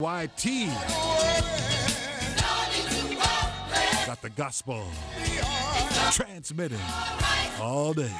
YT got the gospel transmitting all day.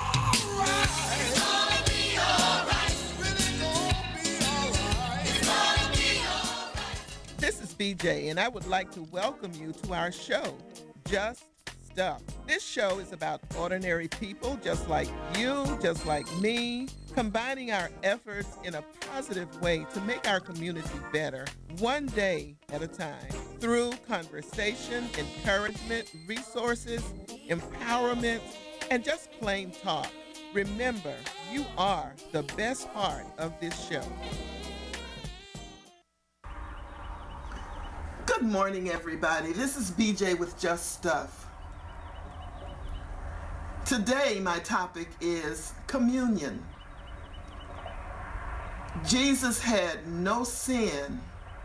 This is BJ, and I would like to welcome you to our show, Just Stuff. This show is about ordinary people just like you, just like me, combining our efforts in a positive way to make our community better, one day at a time, through conversation, encouragement, resources, empowerment, and just plain talk. Remember, you are the best part of this show. Good morning, everybody. This is BJ with Just Stuff. Today, my topic is communion. Jesus had no sin.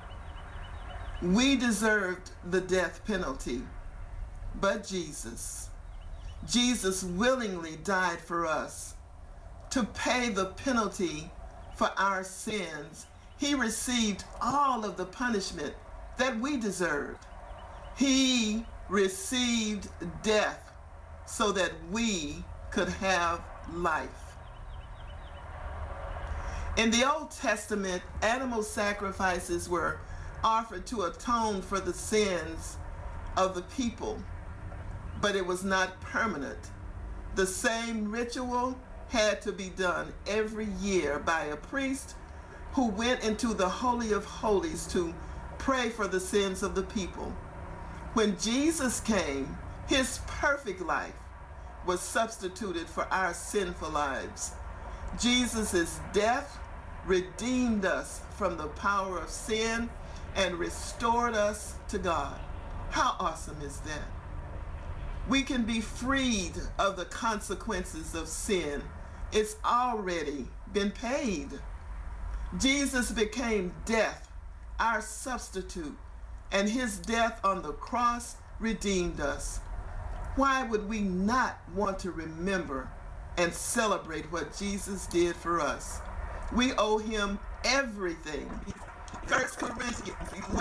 We deserved the death penalty, but Jesus willingly died for us to pay the penalty for our sins. He received all of the punishment that we deserved. He received death so that we could have life. In the Old Testament, animal sacrifices were offered to atone for the sins of the people, but it was not permanent. The same ritual had to be done every year by a priest who went into the Holy of Holies to pray for the sins of the people. When Jesus came, his perfect life was substituted for our sinful lives. Jesus' death redeemed us from the power of sin and restored us to God. How awesome is that? We can be freed of the consequences of sin. It's already been paid. Jesus became death, our substitute, and his death on the cross redeemed us. Why would we not want to remember and celebrate what Jesus did for us? We owe him everything. 1 Corinthians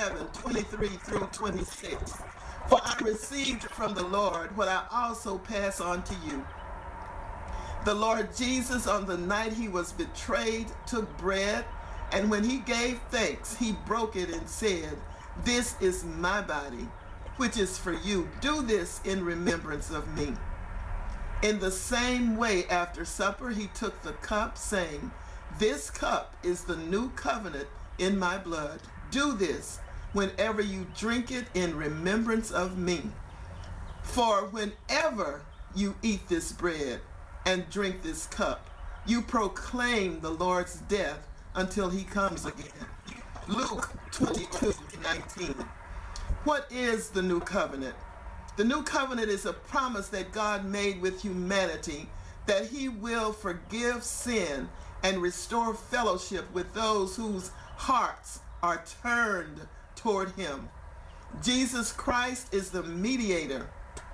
11:23-26. For I received from the Lord what I also pass on to you. The Lord Jesus, on the night he was betrayed, took bread, and when he gave thanks, he broke it and said, "This is my body, which is for you. Do this in remembrance of me." In the same way, after supper, he took the cup, saying, "This cup is the new covenant in my blood. Do this whenever you drink it in remembrance of me. For whenever you eat this bread and drink this cup, you proclaim the Lord's death until he comes again." Luke 22:19. What is the new covenant? The new covenant is a promise that God made with humanity that he will forgive sin and restore fellowship with those whose hearts are turned toward him. Jesus Christ is the mediator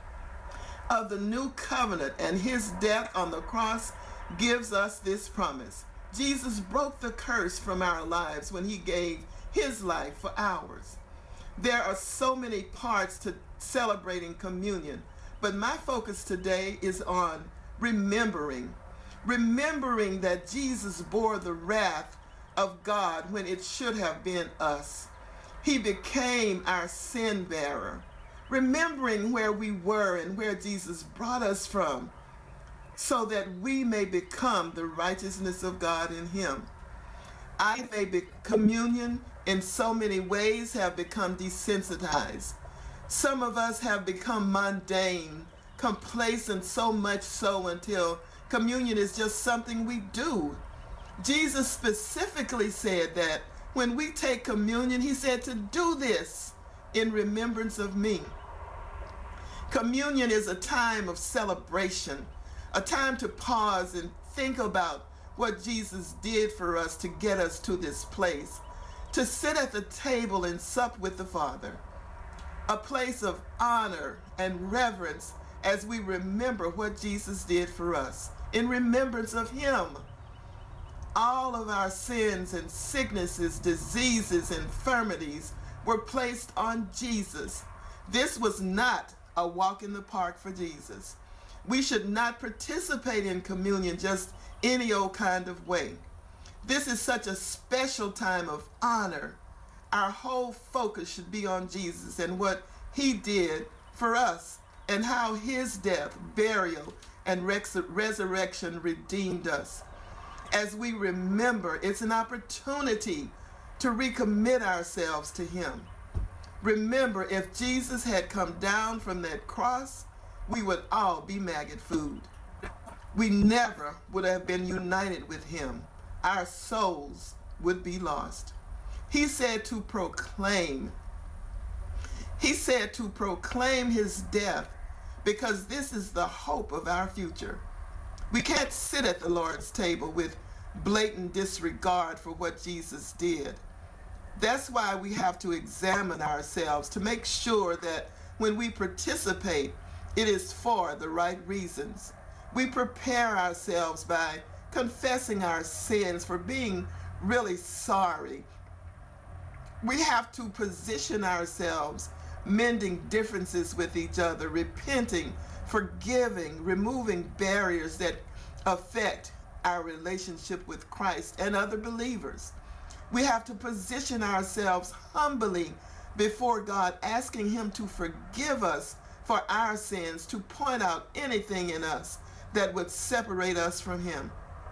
of the new covenant, and his death on the cross gives us this promise. Jesus broke the curse from our lives when he gave his life for ours. There are so many parts to celebrating communion, but my focus today is on remembering that Jesus bore the wrath of God when it should have been us. He became our sin bearer. Remembering where we were and where Jesus brought us from, so that we may become the righteousness of God in him. Communion in so many ways have become desensitized. Some of us have become mundane, complacent, so much so until communion is just something we do. Jesus specifically said that when we take communion, he said to do this in remembrance of me. Communion is a time of celebration, a time to pause and think about what Jesus did for us to get us to this place, to sit at the table and sup with the Father, a place of honor and reverence as we remember what Jesus did for us, in remembrance of him. All of our sins and sicknesses, diseases, infirmities were placed on Jesus. This was not a walk in the park for Jesus. We should not participate in communion just any old kind of way. This is such a special time of honor. Our whole focus should be on Jesus and what he did for us and how his death, burial, and resurrection redeemed us. As we remember, it's an opportunity to recommit ourselves to him. Remember, if Jesus had come down from that cross, we would all be maggot food. We never would have been united with him. Our souls would be lost. He said to proclaim. He said to proclaim his death because this is the hope of our future. We can't sit at the Lord's table with blatant disregard for what Jesus did. That's why we have to examine ourselves to make sure that when we participate, it is for the right reasons. We prepare ourselves by confessing our sins, for being really sorry. We have to position ourselves, mending differences with each other, repenting, forgiving, removing barriers that affect our relationship with Christ and other believers. We have to position ourselves humbly before God, asking him to forgive us for our sins, to point out anything in us that would separate us from him.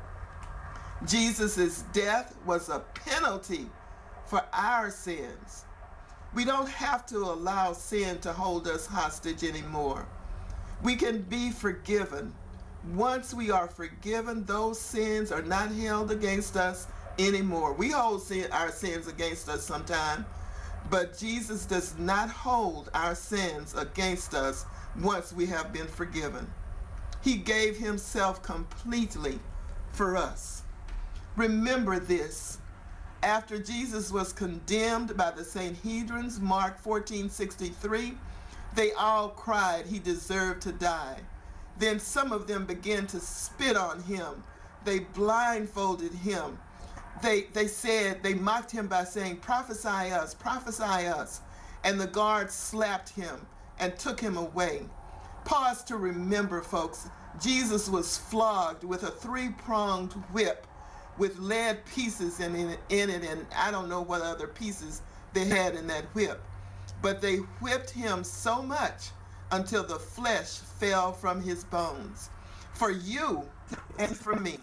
Jesus' death was a penalty for our sins. We don't have to allow sin to hold us hostage anymore. We can be forgiven. Once we are forgiven, those sins are not held against us anymore. We hold our sins against us sometimes, but Jesus does not hold our sins against us once we have been forgiven. He gave himself completely for us. Remember this. After Jesus was condemned by the Sanhedrin, Mark 14:63, they all cried he deserved to die. Then some of them began to spit on him. They blindfolded him. They mocked him by saying, prophesy us, prophesy us. And the guards slapped him and took him away. Pause to remember, folks, Jesus was flogged with a 3-pronged whip with lead pieces in it, and I don't know what other pieces they had in that whip. But they whipped him so much until the flesh fell from his bones. For you and for me.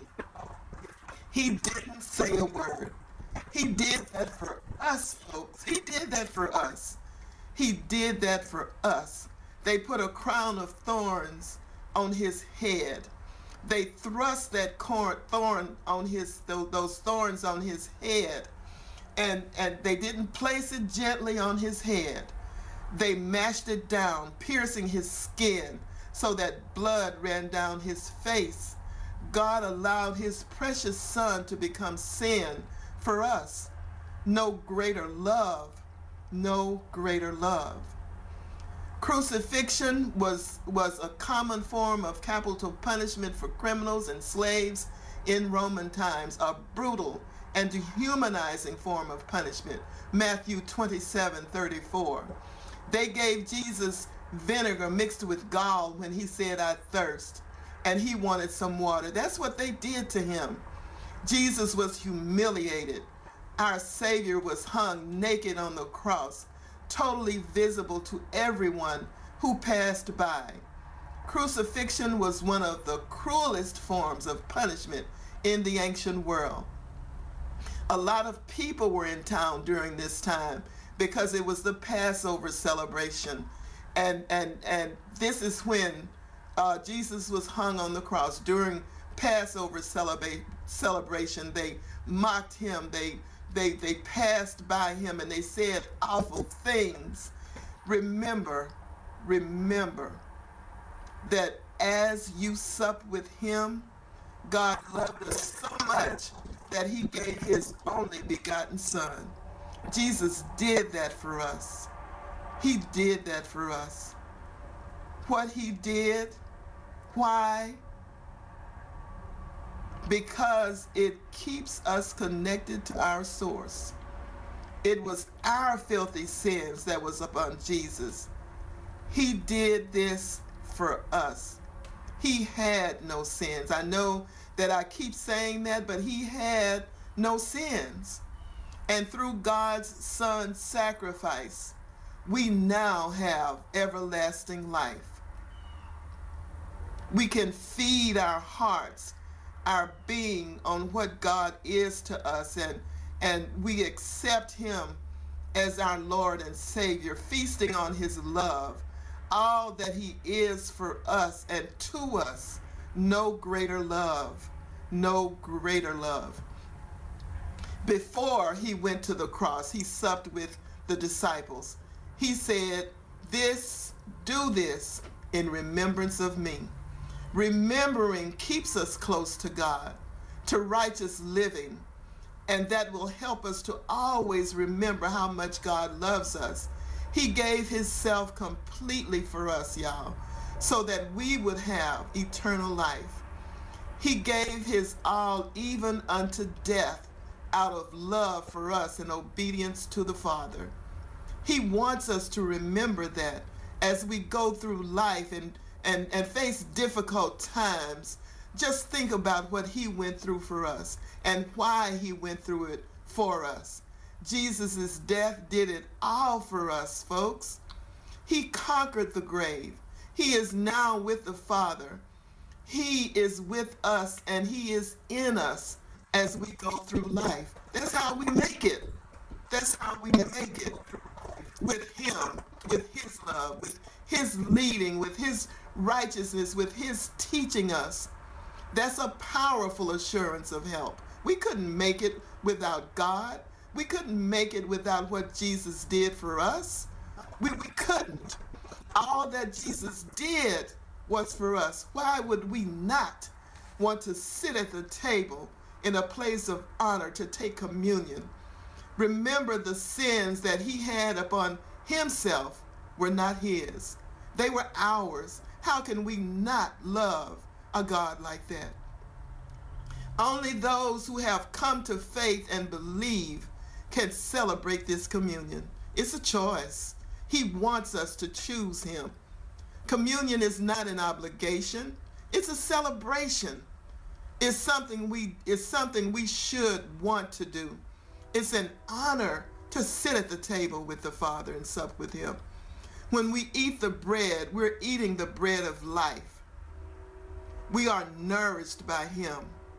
He didn't say a word. He did that for us, folks. He did that for us. He did that for us. They put a crown of thorns on his head. They thrust that thorn on those thorns on his head, and they didn't place it gently on his head. They mashed it down, piercing his skin so that blood ran down his face. God allowed his precious son to become sin for us. No greater love, no greater love. Crucifixion was a common form of capital punishment for criminals and slaves in Roman times, a brutal and dehumanizing form of punishment. Matthew 27:34. They gave Jesus vinegar mixed with gall when he said, I thirst, and he wanted some water. That's what they did to him. Jesus was humiliated. Our Savior was hung naked on the cross, totally visible to everyone who passed by. Crucifixion was one of the cruelest forms of punishment in the ancient world. A lot of people were in town during this time because it was the Passover celebration. And this is when Jesus was hung on the cross. During Passover celebration, they mocked him, they passed by him, and they said awful things. Remember that as you sup with him, God loved us so much that he gave his only begotten son. Jesus did that for us. He did that for us. What he did, why? because it keeps us connected to our source. It was our filthy sins that was upon Jesus. He did this for us. He had no sins. I know that I keep saying that, but he had no sins. And through God's Son's sacrifice, we now have everlasting life. We can feed our hearts, our being on what God is to us, and we accept him as our Lord and Savior, feasting on his love, all that he is for us and to us. No greater love, no greater love. Before he went to the cross, he supped with the disciples. He said, do this in remembrance of me. Remembering keeps us close to God, to righteous living, and that will help us to always remember how much God loves us. He gave himself completely for us, y'all, so that we would have eternal life. He gave his all even unto death out of love for us and obedience to the Father. He wants us to remember that as we go through life and face difficult times. Just think about what he went through for us and why he went through it for us. Jesus' death did it all for us, folks. He conquered the grave. He is now with the Father. He is with us and he is in us as we go through life. That's how we make it. That's how we make it. With him, with his love, with his leading, with his righteousness, with his teaching us. That's a powerful assurance of help. We couldn't make it without God. We couldn't make it without what Jesus did for us. We couldn't. All that Jesus did was for us. Why would we not want to sit at the table in a place of honor to take communion? Remember, the sins that he had upon himself were not his. They were ours. How can we not love a God like that? Only those who have come to faith and believe can celebrate this communion. It's a choice. He wants us to choose him. Communion is not an obligation. It's a celebration. It's something we should want to do. It's an honor to sit at the table with the Father and sup with him. When we eat the bread, we're eating the bread of life. We are nourished by him.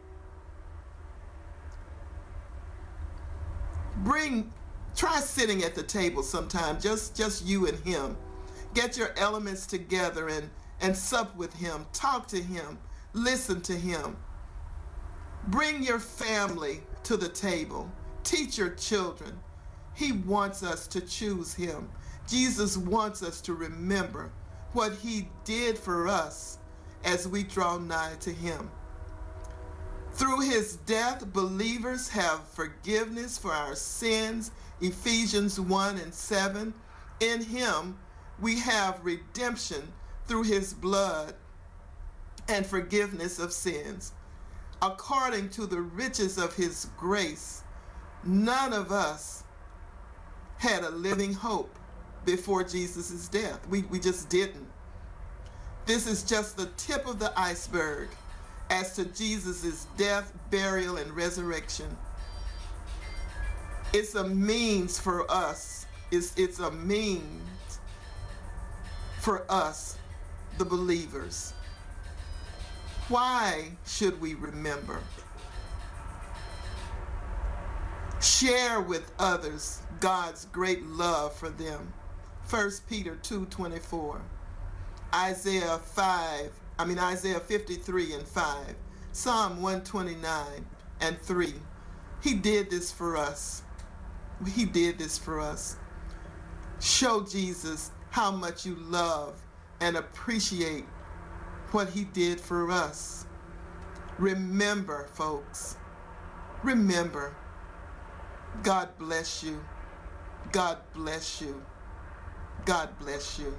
Try sitting at the table sometime, just you and him. Get your elements together and sup with him. Talk to him. Listen to him. Bring your family to the table. Teach your children. He wants us to choose him. Jesus wants us to remember what he did for us as we draw nigh to him. Through his death, believers have forgiveness for our sins, Ephesians 1:7. In him, we have redemption through his blood and forgiveness of sins. According to the riches of his grace, none of us had a living hope before Jesus' death. We just didn't. This is just the tip of the iceberg as to Jesus' death, burial, and resurrection. It's a means for us. It's a means for us, the believers. Why should we remember? Share with others God's great love for them. 1 Peter 2:24. Isaiah 53:5. Psalm 129:3. He did this for us. He did this for us. Show Jesus how much you love and appreciate what he did for us. Remember, folks. Remember. God bless you. God bless you. God bless you.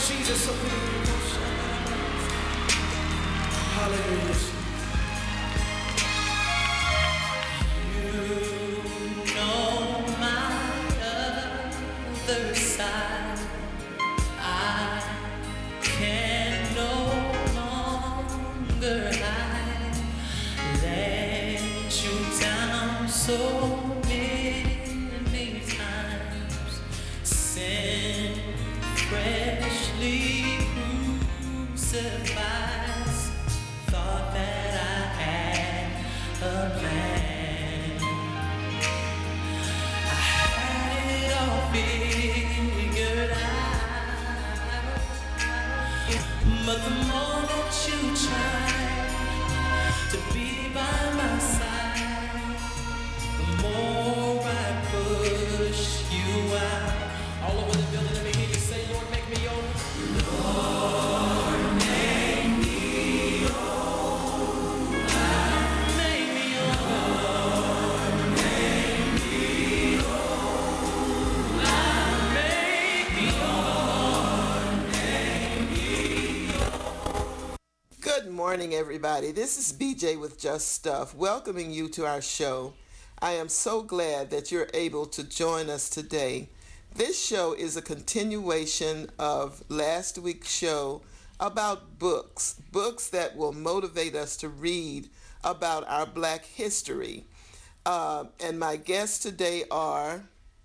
Jesus, hallelujah. You know my other side. I can no longer hide. Let you down so many times. Sin freshly crucifies. Thought that I had a plan. I had it all figured out. But the more that you try to be by my side, the more I push you out. All over the building, let me hear you say, Lord, make me over. Lord, make me over. Make me over. Lord, make me over. Make me over. Make me over. Good morning, everybody. This is BJ with Just Stuff, welcoming you to our show. I am so glad that you're able to join us today. This show is a continuation of last week's show about books that will motivate us to read about our Black history. And my guests today are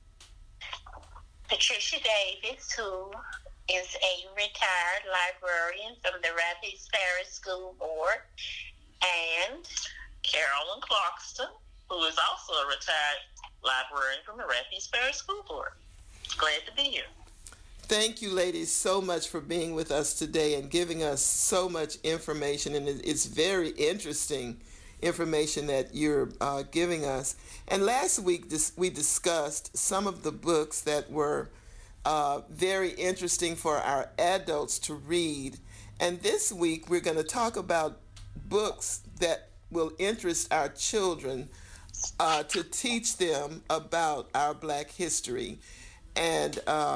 Patricia Davis, who is a retired librarian from the Rapides Parish School Board, and Carolyn Clarkston, who is also a retired librarian from the Rapides Parish School Board. Glad to be here. Thank you, ladies, so much for being with us today and giving us so much information. And it's very interesting information that you're giving us. And last week, we discussed some of the books that were very interesting for our adults to read. And this week, we're going to talk about books that will interest our children to teach them about our Black history. And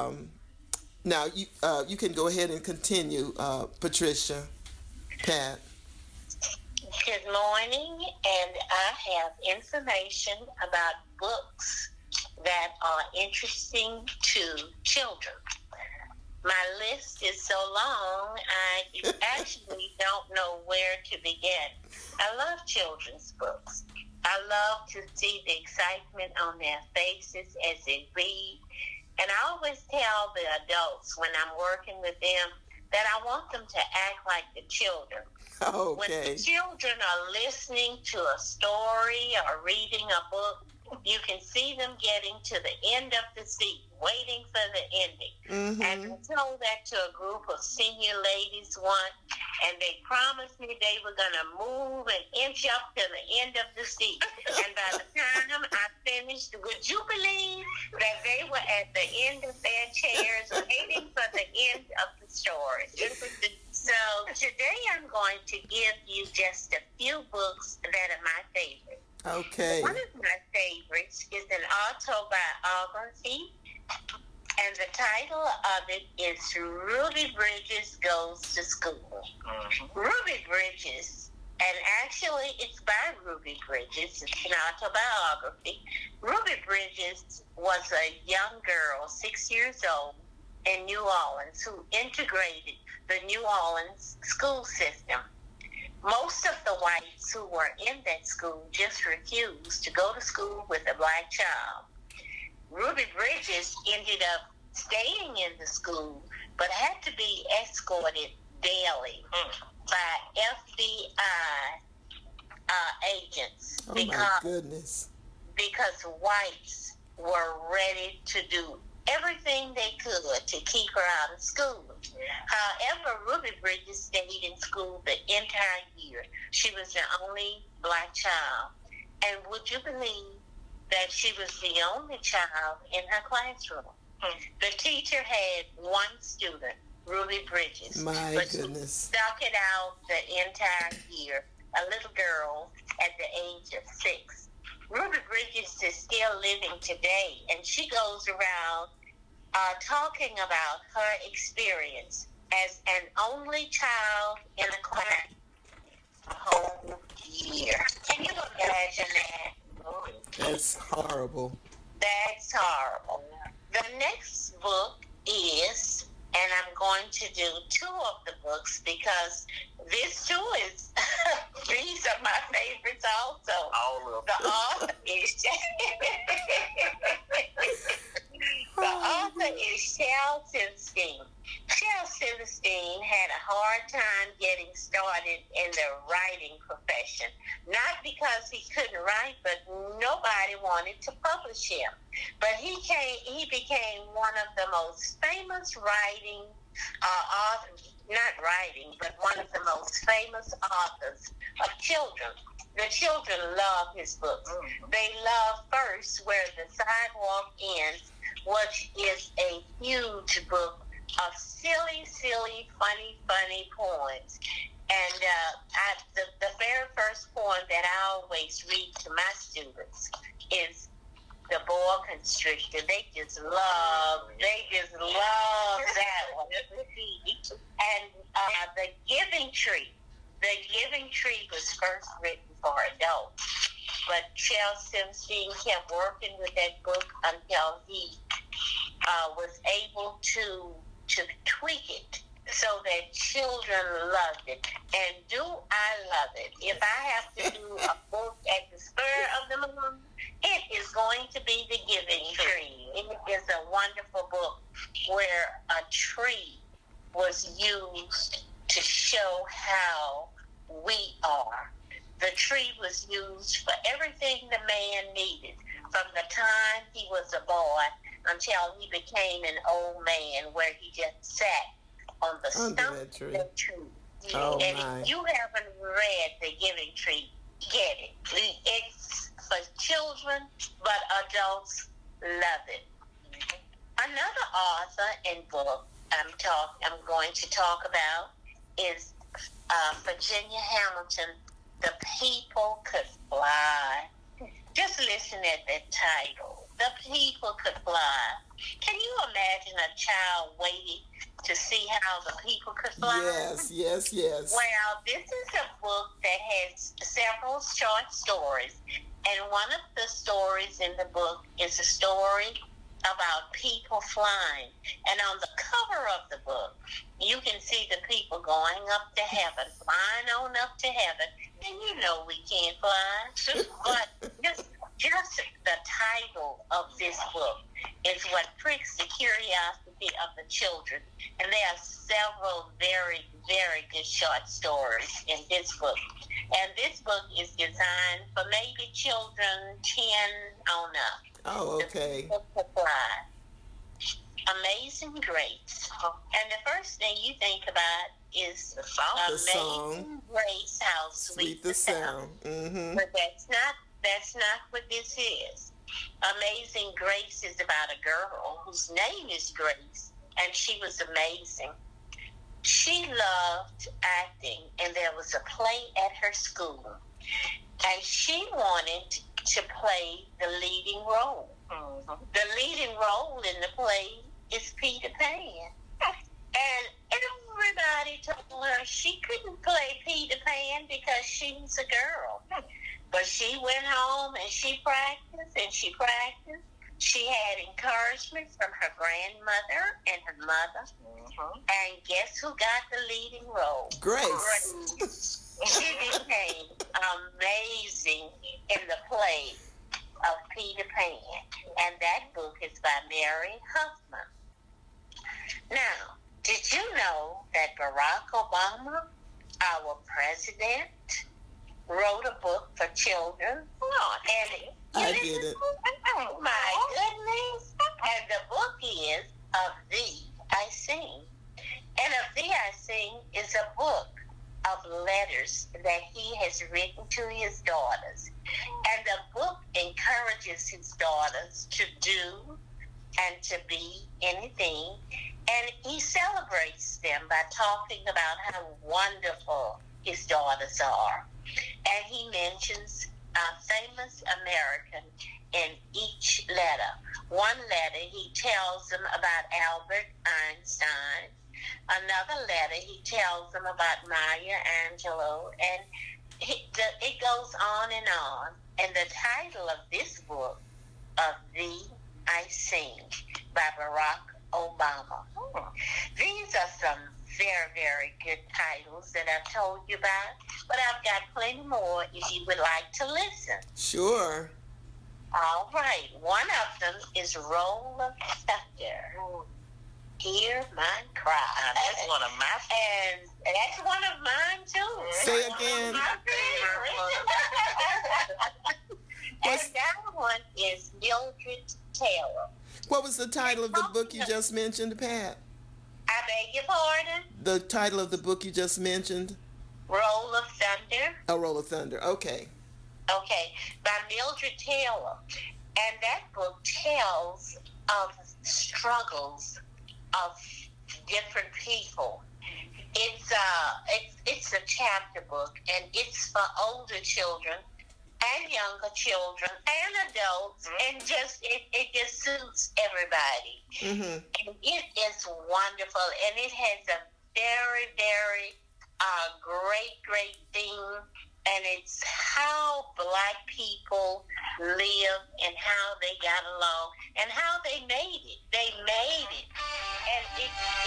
now you can go ahead and continue, Patricia, Pat. good morning, and I have information about books that are interesting to children. My list is so long, I actually don't know where to begin. I love children's books. I love to see the excitement on their faces as they read. And I always tell the adults when I'm working with them that I want them to act like the children. Okay. When the children are listening to a story or reading a book, you can see them getting to the end of the seat, waiting for the ending. Mm-hmm. And I told that to a group of senior ladies once, and they promised me they were going to move an inch up to the end of the seat. And by the time I finished, would you believe that they were at the end of their chairs waiting for the end of the story? So today I'm going to give you just a few books that are my favorite. Okay. One of my favorites is an autobiography, and the title of it is Ruby Bridges Goes to School. Mm-hmm. Ruby Bridges, and actually it's by Ruby Bridges, it's an autobiography. Ruby Bridges was a young girl, 6 years old, in New Orleans, who integrated the New Orleans school system. Most of the whites who were in that school just refused to go to school with a Black child. Ruby Bridges ended up staying in the school, but had to be escorted daily by FBI agents. Oh, my goodness. Because whites were ready to do everything they could to keep her out of school. However, Ruby Bridges stayed in school the entire year. She was the only Black child. And would you believe that she was the only child in her classroom? The teacher had one student, Ruby Bridges. My goodness. She stuck it out the entire year, a little girl at the age of 6. Ruby Bridges is still living today, and she goes around talking about her experience as an only child in a class a whole year. Can you imagine that? That's horrible. That's horrible. The next book is, and I'm going to do two of the books because this too is, these are my favorites also. All of The them. author is, the author is Shel Silverstein. Shel Silverstein had a hard time getting started in the writing profession. Not because he couldn't write, but nobody wanted to publish him. But he became one of the most famous one of the most famous authors of children. The children love his books. They love first Where the Sidewalk Ends, which is a huge book of silly, funny poems. And the very first poem that I always read to my students is The Boa Constrictor. They just love that one. And The Giving Tree. The Giving Tree was first written for adults. But Shel Silverstein kept working with that book until he was able to tweak it so that children loved it. And do I love it? If I have to do a book at the spur of the moment, it is going to be The Giving Tree. It is a wonderful book where a tree was used to show how we are. The tree was used for everything the man needed, from the time he was a boy until he became an old man, where he just sat on the stump of the tree. Oh, and my. if you haven't read The Giving Tree, get it. It's for children, but adults love it. Another author and book I'm going to talk about is Virginia Hamilton, The People Could Fly. Just listen at that title. The People Could Fly. Can you imagine a child waiting to see how the people could fly? Yes. Well, this is a book that has several short stories. And one of the stories in the book is a story about people flying. And on the cover of the book, you can see the people going up to heaven, flying on up to heaven. And you know we can't fly. But just the title of this book is what pricks the curiosity of the children. And there are several very, very good short stories in this book. And this book is designed for maybe children 10 on up. Oh, okay. The People Could Fly. Amazing Grace. And the first thing you think about is The song. The Amazing song. Grace, how sweet the sound. Mm-hmm. But that's not what this is. Amazing Grace is about a girl whose name is Grace, and she was amazing. She loved acting, and there was a play at her school, and she wanted to play the leading role. Mm-hmm. The leading role in the play is Peter Pan. And everybody told her she couldn't play Peter Pan because she was a girl. But she went home and she practiced and she practiced. She had encouragement from her grandmother and her mother. Mm-hmm. And guess who got the leading role? Grace. She became amazing in the play of Peter Pan. And that book is by Mary Huffman. Now, did you know that Barack Obama, our president, wrote a book for children? And I didn't. Oh my goodness. And the book is Of Thee I Sing. And Of Thee I Sing is a book of letters that he has written to his daughters. And the book encourages his daughters to do and to be anything. And he celebrates them by talking about how wonderful his daughters are. And he mentions a famous American in each letter. One letter, he tells them about Albert Einstein. another letter, he tells them about Maya Angelou, and it goes on and on. And the title of this book, Of Thee I Sing, by Barack Obama. These are some very, very good titles that I've told you about, but I've got plenty more if you would like to listen. Sure. All right. One of them is Roll of Thunder. Hear my cry. Now, that's one of my And that's one of mine, too. Say again. My favorite. And that one is Mildred Taylor. What was the title of the book you just mentioned, Pat? I beg your pardon? The title of the book you just mentioned? Roll of Thunder. A Roll of Thunder. Okay. Okay, by Mildred Taylor. And that book tells of struggles of different people. It's a chapter book, and it's for older children and younger children and adults, and it just suits everybody. Mm-hmm. And it is wonderful, and it has a very, very great theme, and it's how Black people live and how they got along and how they made it. They made it, and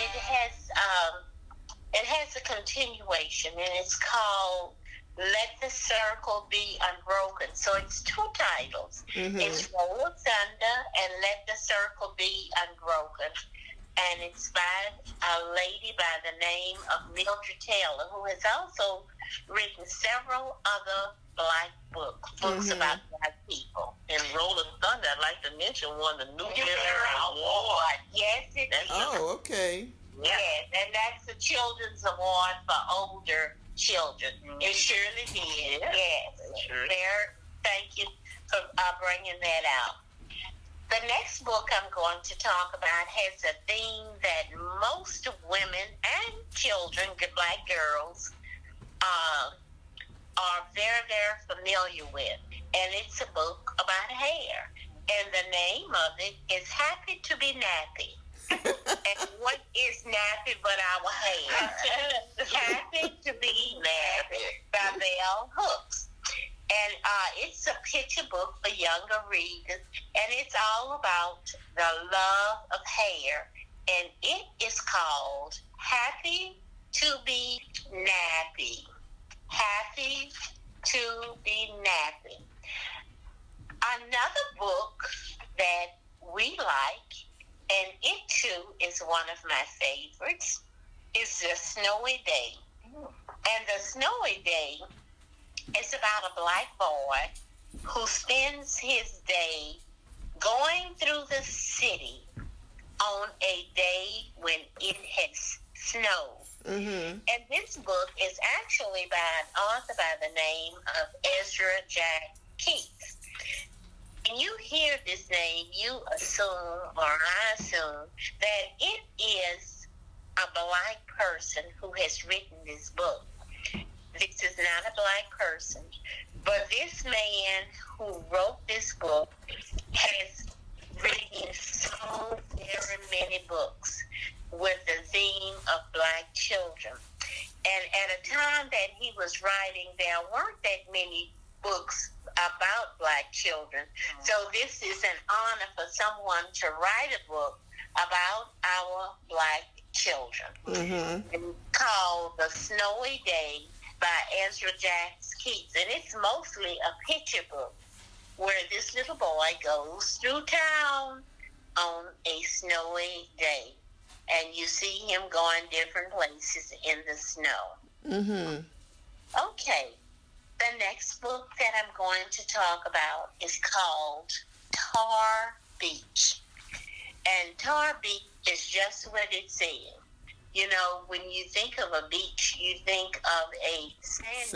it has a continuation, and it's called Let the Circle Be Unbroken. So it's two titles. Mm-hmm. It's Roll of Thunder and Let the Circle Be Unbroken. And it's by a lady by the name of Mildred Taylor, who has also written several other Black books about Black people. And Roll of Thunder, I'd like to mention, won the Nuclear Award. Yes, it is. Oh, okay. Yes, and that's the Children's Award for older children. It surely did. Yes. Sure. Thank you for bringing that out. The next book I'm going to talk about has a theme that most women and children, Black girls, are very, very familiar with. And it's a book about hair. And the name of it is Happy to Be Nappy. And what is nappy but our hair? Happy to Be Nappy by Bell Hooks. And it's a picture book for younger readers, and it's all about the love of hair. And it is called Happy to Be Nappy. Happy to Be Nappy. Another book that we like, and it too is one of my favorites, is The Snowy Day. And The Snowy Day is about a Black boy who spends his day going through the city on a day when it has snowed. Mm-hmm. And this book is actually by an author by the name of Ezra Jack Keats. When you hear this name, you assume, or I assume, that it is a Black person who has written this book. This is not a Black person, but this man who wrote this book has written so very many books with the theme of Black children. And at a time that he was writing, there weren't that many books about Black children. So this is an honor for someone to write a book about our Black children. Mm-hmm. Called The Snowy Day by Ezra Jack Keats. And it's mostly a picture book where this little boy goes through town on a snowy day. And you see him going different places in the snow. Mm-hmm. Okay. The next book that I'm going to talk about is called Tar Beach. And Tar Beach is just what it says. You know, when you think of a beach, you think of a sand